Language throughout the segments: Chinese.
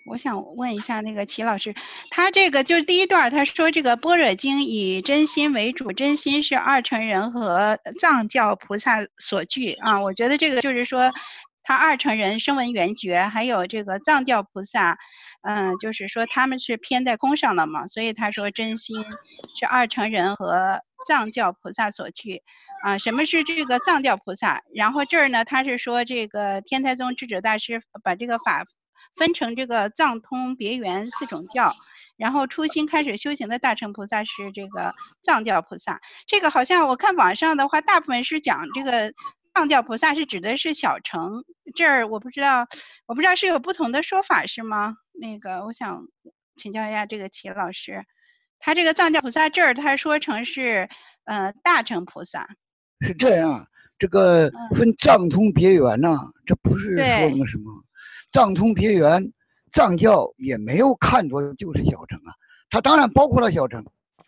我想问一下那个齐老师，他这个就是第一段，他说这个般若经以真心为主，真心是二乘人和藏教菩萨所具啊。我觉得这个就是说，他二乘人声闻缘觉，还有这个藏教菩萨，就是说他们是偏在空上了嘛，所以他说真心是二乘人和藏教菩萨所具啊。什么是这个藏教菩萨？然后这儿呢，他是说这个天台宗智者大师把这个法分成这个藏通别圆4种教，然后初心开始修行的大乘菩萨是这个藏教菩萨。这个好像我看网上的话，大部分是讲这个藏教菩萨是指的是小乘，这儿我不知道是有不同的说法是吗？那个我想请教一下这个齐老师，他这个藏教菩萨这儿他说成是大乘菩萨。 是这样，这个分藏通别圆呐，这不是说那个什么。藏通别圆，藏教也没有看作就是小乘啊，它当然包括了小乘，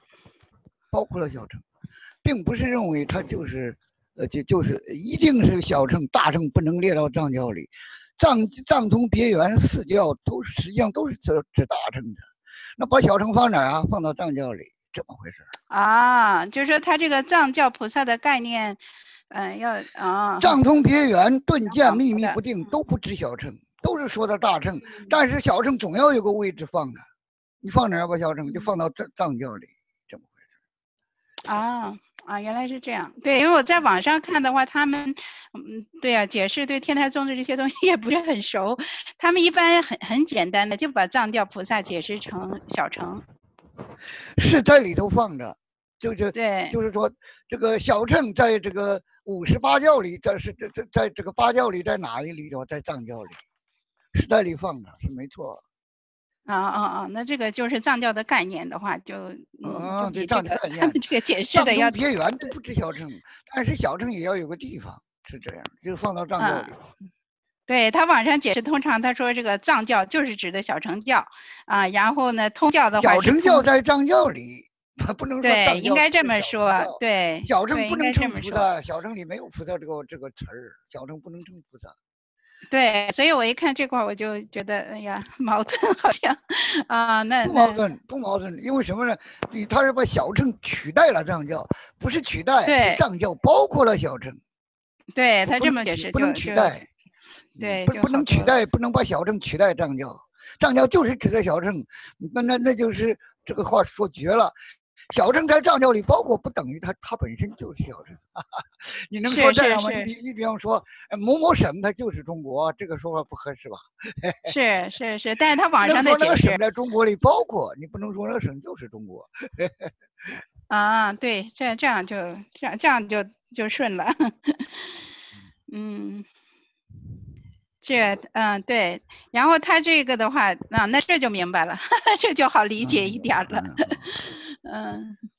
并不是认为它就是就是一定是小乘，大乘不能列到藏教里。藏通别圆4教都实际上都是指大乘的，那把小乘放哪啊？放到藏教里，这么回事啊？就是说他这个藏教菩萨的概念， 藏通别圆、顿渐、秘密不定都不指小乘。都是说的大乘，但是小乘总要有个位置放的，你放哪儿把小乘就放到藏教里，这么回事。原来是这样。对，因为我在网上看的话，他们，对啊，解释对天台宗的这些东西也不是很熟，他们一般很简单的就把藏教菩萨解释成小乘， 是在里头放着， 对， 就是说这个小乘在这个58教里，在这个8教里，在哪一里头？在藏教里。是在里放的，是没错。 那这个就是藏教的概念的话，就对藏教概念， 他们这个解释的要别圆都不止小乘，但是小乘也要有个地方，是这样，就是放到藏教里。 对，他网上解释，通常他说这个藏教就是指的小乘教啊，然后呢，通教的话小乘教在藏教里，不能说对，应该这么说，对， 小乘不能称菩萨，小乘里没有菩萨这个词儿，小乘不能称菩萨。 对，所以我一看这块我就觉得，哎呀，矛盾好像那不矛盾，因为什么呢？他是把小乘取代了藏教，不是取代，是藏教包括了小乘。 对他这么解释， 不能取代， 对， 不能取代，不能把小乘取代藏教，藏教就是指的小乘，那就是这个话说绝了。小乘在藏教里包括，不等于它本身就是小乘。你能说这样吗？你比方说某某省它就是中国，这个说法不合适吧？ 是，但是他网上的解释省在中国里包括，你不能说那个省就是中国。 对，这样就顺了。对，然后他这个的话，那这就明白了，这就好理解一点了。